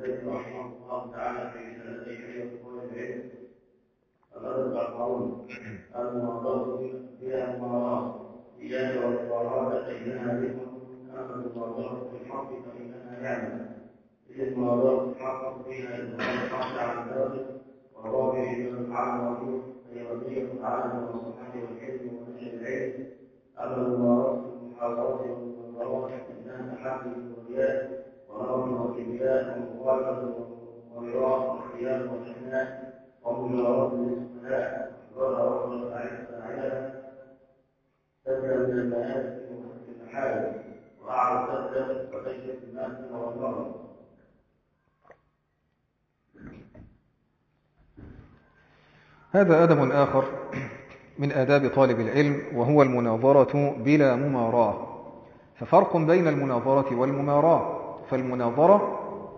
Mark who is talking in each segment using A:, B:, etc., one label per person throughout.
A: الذي رحمه الله تعالى في سنته وقول العلم الأدب القول المناظرة فيها المناظرة إياك والمباراة فإنها ذكر أما المناظرة في الحق فإنها نعمة إذ المناظرة في الحق فيها إظهار الحق عن ذلك والرابع من على الرجل فيرضيه تعالى والصحة والحلم ونشر العلم أما المباراة في المحاضرات والمناظرات فإنها تحدي والرياء ونظر وكبياء ومقالة ومراء وخيال وجنات ومجاورة للسفهاء وظهر رجل ساعدة تبدأ من المآسي وفي المحارم وأعرض تبدأ وتجد المآسي والمرض.
B: هذا أدب آخر من آداب طالب العلم وهو المناظرة بلا مماراة. ففرق بين المناظرة والمماراة، فالمناظرة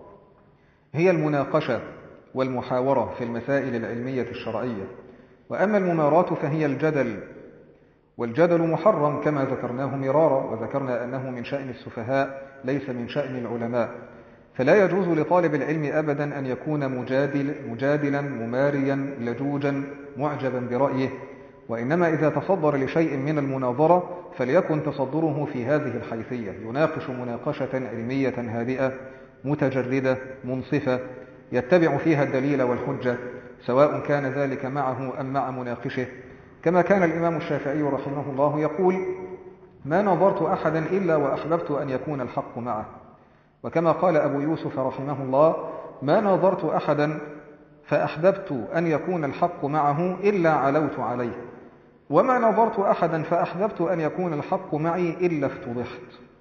B: هي المناقشة والمحاورة في المسائل العلمية الشرعية، وأما المماراة فهي الجدل، والجدل محرم كما ذكرناه مرارا، وذكرنا أنه من شأن السفهاء ليس من شأن العلماء. فلا يجوز لطالب العلم أبدا أن يكون مجادلا مماريا لجوجا معجبا برأيه، وإنما إذا تصدر لشيء من المناظرة فليكن تصدره في هذه الحيثية: يناقش مناقشة علمية هادئة متجردة منصفة يتبع فيها الدليل والحجة، سواء كان ذلك معه أم مع مناقشه، كما كان الإمام الشافعي رحمه الله يقول: ما نظرت أحدا إلا وأحببت أن يكون الحق معه. وكما قال أبو يوسف رحمه الله: ما نظرت أحدا فأحببت أن يكون الحق معه إلا علوت عليه، وما نظرت أحدا فأحببت أن يكون الحق معي إلا افتضحت.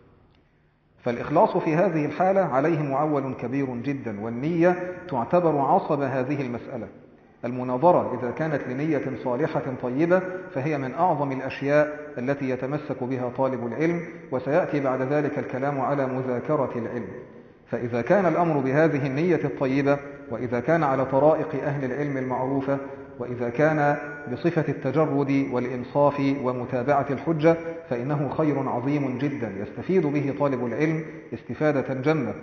B: فالإخلاص في هذه الحالة عليه معول كبير جدا، والنية تعتبر عصب هذه المسألة. المناظرة إذا كانت لنية صالحة طيبة فهي من أعظم الأشياء التي يتمسك بها طالب العلم، وسيأتي بعد ذلك الكلام على مذاكرة العلم. فإذا كان الأمر بهذه النية الطيبة، وإذا كان على طرائق أهل العلم المعروفة، وإذا كان بصفة التجرد والإنصاف ومتابعة الحجة، فإنه خير عظيم جدا يستفيد به طالب العلم استفادة جمة،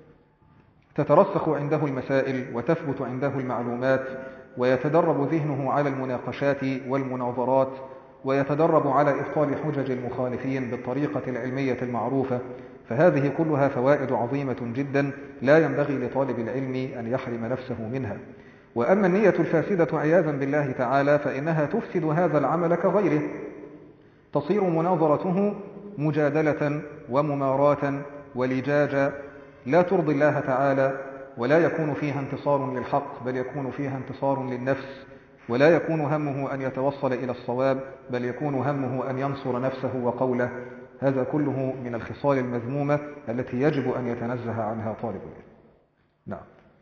B: تترسخ عنده المسائل وتثبت عنده المعلومات، ويتدرب ذهنه على المناقشات والمناظرات، ويتدرب على إبطال حجج المخالفين بالطريقة العلمية المعروفة. فهذه كلها فوائد عظيمة جدا لا ينبغي لطالب العلم أن يحرم نفسه منها. وأما النية الفاسدة عياذا بالله تعالى فإنها تفسد هذا العمل كغيره، تصير مناظرته مجادلة ومماراة ولجاجة لا ترضي الله تعالى، ولا يكون فيها انتصار للحق، بل يكون فيها انتصار للنفس، ولا يكون همه أن يتوصل إلى الصواب، بل يكون همه أن ينصر نفسه وقوله. هذا كله من الخصال المذمومة التي يجب أن يتنزه عنها طالب العلم. نعم.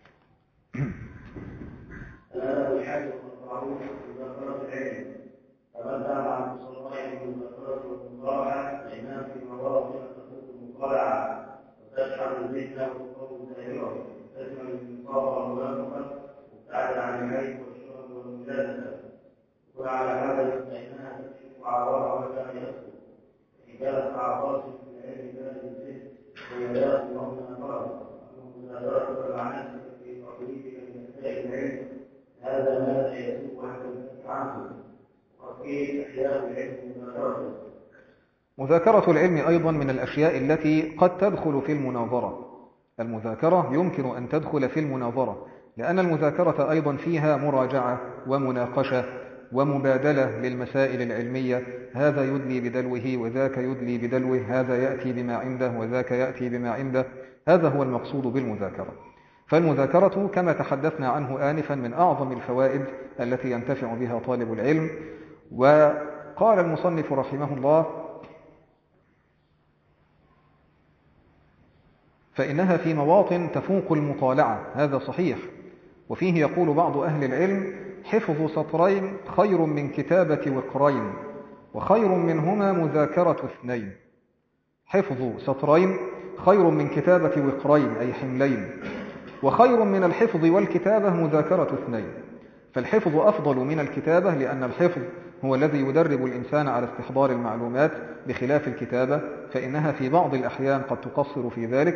A: الأدب الحسن والمعروف بمذاكرة العلم، فمن دام عن صلاح بمذاكرة والمصارعة فإنها في مواطن تفوق المصارعة وتشحن الذهن وتقوم الدائرة وتجمع الانتصار والموافقة وتبتعد عن العيب والشرب والمجالسة، وعلى هذا فإنها تكشف عورها ولا يسقط، إن كانت أعضاء في العلم كانت الذهن ويلاق وهما فرق. ومذاكرة العناصر في تقليدك لمسائل العلم هذا ما لا يسوق حتى تنفك عنه، وكيف إحياء العلم مذاكرته.
B: مذاكرة العلم أيضا من الأشياء التي قد تدخل في المناظرة. المذاكرة يمكن أن تدخل في المناظرة، لأن المذاكرة أيضا فيها مراجعة ومناقشة ومبادلة للمسائل العلمية، هذا يدلي بدلوه وذاك يدلي بدلوه، هذا يأتي بما عنده وذاك يأتي بما عنده. هذا هو المقصود بالمذاكرة. فالمذاكرة كما تحدثنا عنه آنفا من أعظم الفوائد التي ينتفع بها طالب العلم. وقال المصنف رحمه الله: فإنها في مواطن تفوق المطالعة. هذا صحيح. وفيه يقول بعض أهل العلم: حفظ سطرين خير من كتابة وقرين، وخير منهما مذاكرة اثنين. حفظ سطرين خير من كتابة وقرين أي حملين، وخير من الحفظ والكتابة مذاكرة اثنين. فالحفظ أفضل من الكتابة، لأن الحفظ هو الذي يدرب الإنسان على استحضار المعلومات، بخلاف الكتابة فإنها في بعض الأحيان قد تقصر في ذلك.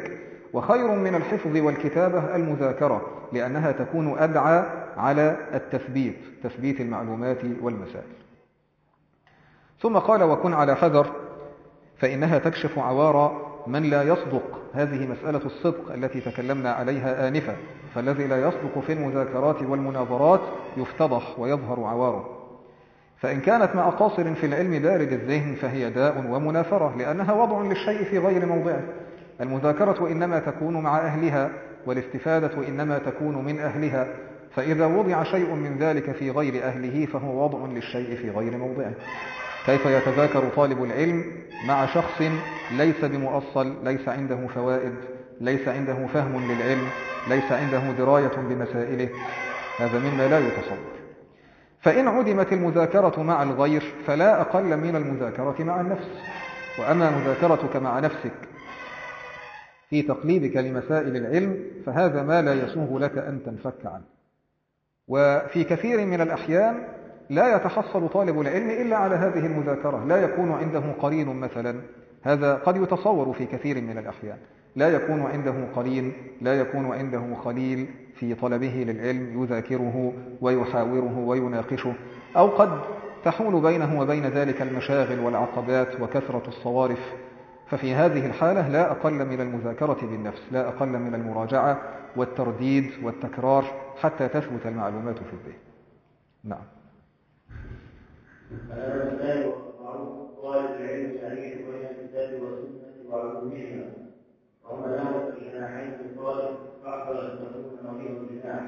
B: وخير من الحفظ والكتابة المذاكرة، لأنها تكون أدعى على تثبيت المعلومات والمسائل. ثم قال: وكن على حذر، فإنها تكشف عوار من لا يصدق. هذه مسألة الصدق التي تكلمنا عليها آنفا، فالذي لا يصدق في المذاكرات والمناظرات يفتضح ويظهر عواره. فإن كانت مع قاصر في العلم بارد الذهن فهي داء ومنافرة، لأنها وضع للشيء في غير موضعه. المذاكرة إنما تكون مع أهلها، والاستفادة إنما تكون من أهلها، فإذا وضع شيء من ذلك في غير أهله فهو وضع للشيء في غير موضعه. كيف يتذاكر طالب العلم مع شخص ليس بمؤصل، ليس عنده فوائد، ليس عنده فهم للعلم، ليس عنده دراية بمسائله؟ هذا مما لا يتصور. فإن عدمت المذاكرة مع الغير فلا أقل من المذاكرة مع النفس. وأما مذاكرتك مع نفسك في تقليبك لمسائل العلم فهذا ما لا يسوغ لك أن تنفك عنه. وفي كثير من الأحيان لا يتحصل طالب العلم إلا على هذه المذاكرة، لا يكون عنده قرين مثلا. هذا قد يتصور في كثير من الأحيان، لا يكون عنده قرين، لا يكون عنده خليل في طلبه للعلم يذاكره ويحاوره ويناقشه، أو قد تحول بينه وبين ذلك المشاغل والعقبات وكثرة الصوارف. ففي هذه الحالة لا أقل من المذاكرة بالنفس، لا أقل من المراجعة والترديد والتكرار حتى تثبت المعلومات في الذهن. نعم.
A: طالب العلم يعيش بين الكتاب والسنة وعلومهما، وهما له الجناحين للطالب فأحذر أن تكون مريض الجناح.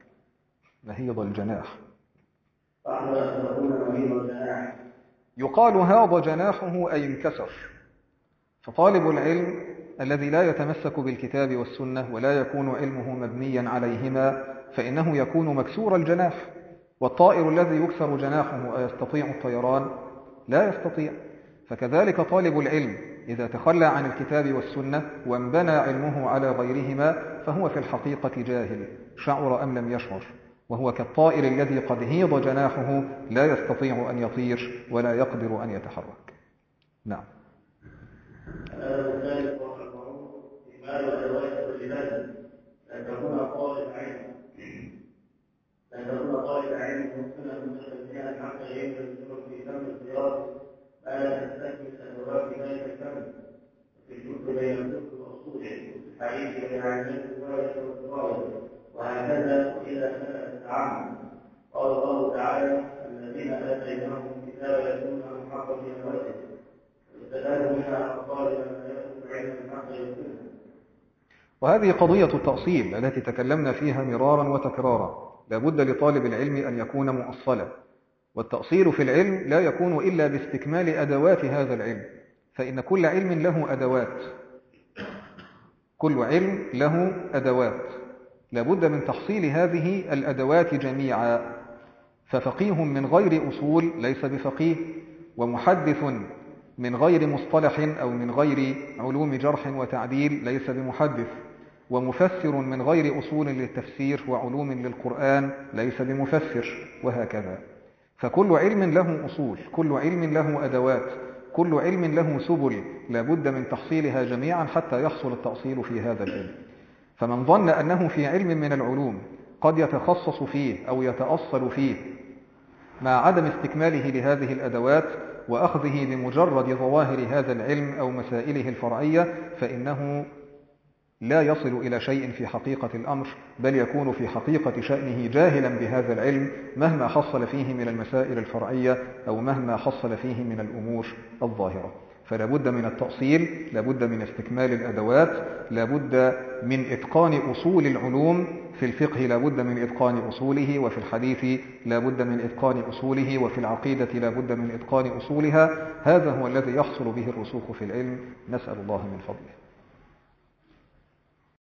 B: يقال هاض جناحه أي انكسر. فطالب العلم الذي لا يتمسك بالكتاب والسنة ولا يكون علمه مبنيا عليهما فإنه يكون مكسور الجناح. والطائر الذي يكسر جناحه أيستطيع الطيران؟ لا يستطيع. فكذلك طالب العلم إذا تخلى عن الكتاب والسنة وانبنى علمه على غيرهما فهو في الحقيقة جاهل، شعر أم لم يشعر، وهو كالطائر الذي قد هيض جناحه لا يستطيع أن يطير ولا يقدر أن يتحرك. نعم.
A: أن تكون طالب علم ممكنا متخلفا حتى ينزل في فم الزيارة ما لا تستكمل أدوات ذلك الفم، في الجزء بين الفقه وأصوله، في الحديث بين علمين الرواية والرواية، وهكذا إذا سأل التعامل. قال الله تعالى: الذين آتيناهم الكتاب يتلونه حق تلاوته واستدلوا منها أبطال ما يأخذ علم الحق يتلونه.
B: وهذه قضية التأصيل التي تكلمنا فيها مرارا وتكرارا. لا بد لطالب العلم أن يكون مؤصلا، والتأصيل في العلم لا يكون إلا باستكمال أدوات هذا العلم، فإن كل علم له أدوات، كل علم له أدوات، لا بد من تحصيل هذه الأدوات جميعا. ففقيه من غير أصول ليس بفقيه، ومحدث من غير مصطلح أو من غير علوم جرح وتعديل ليس بمحدث، ومفسر من غير أصول للتفسير وعلوم للقرآن ليس بمفسر، وهكذا. فكل علم له أصول، كل علم له أدوات، كل علم له سبل، لا بد من تحصيلها جميعا حتى يحصل التأصيل في هذا العلم. فمن ظن أنه في علم من العلوم قد يتخصص فيه أو يتأصل فيه مع عدم استكماله لهذه الأدوات وأخذه بمجرد ظواهر هذا العلم أو مسائله الفرعية، فإنه لا يصل إلى شيء في حقيقة الأمر، بل يكون في حقيقة شأنه جاهلا بهذا العلم مهما حصل فيه من المسائل الفرعية أو مهما حصل فيه من الأمور الظاهرة. فلا بد من التأصيل، لا بد من استكمال الأدوات، لا بد من إتقان أصول العلوم. في الفقه لا بد من إتقان أصوله، وفي الحديث لا بد من إتقان أصوله، وفي العقيدة لا بد من إتقان أصولها. هذا هو الذي يحصل به الرسوخ في العلم، نسأل الله من فضله.